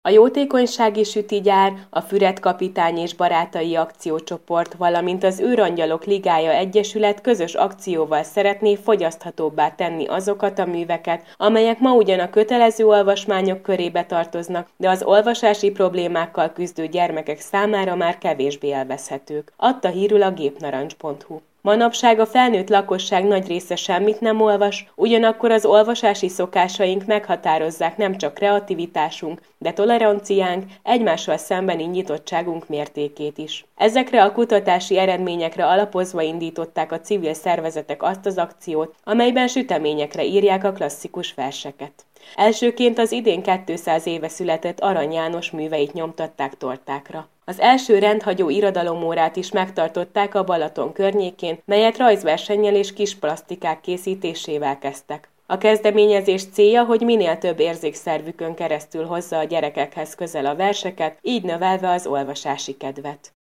A Jótékonysági Sütigyár, a Füred kapitány és barátai akciócsoport, valamint az Őrangyalok Ligája Egyesület közös akcióval szeretné fogyaszthatóbbá tenni azokat a műveket, amelyek ma ugyan a kötelező olvasmányok körébe tartoznak, de az olvasási problémákkal küzdő gyermekek számára már kevésbé élvezhetők. Adta hírül a gépnarancs.hu. Manapság a felnőtt lakosság nagy része semmit nem olvas, ugyanakkor az olvasási szokásaink meghatározzák nem csak kreativitásunk, de toleranciánk, egymással szembeni nyitottságunk mértékét is. Ezekre a kutatási eredményekre alapozva indították a civil szervezetek azt az akciót, amelyben süteményekre írják a klasszikus verseket. Elsőként az idén 200 éve született Arany János műveit nyomtatták tortákra. Az első rendhagyó irodalomórát is megtartották a Balaton környékén, melyet rajzversennyel és kis plasztikák készítésével kezdtek. A kezdeményezés célja, hogy minél több érzékszervükön keresztül hozza a gyerekekhez közel a verseket, így növelve az olvasási kedvet.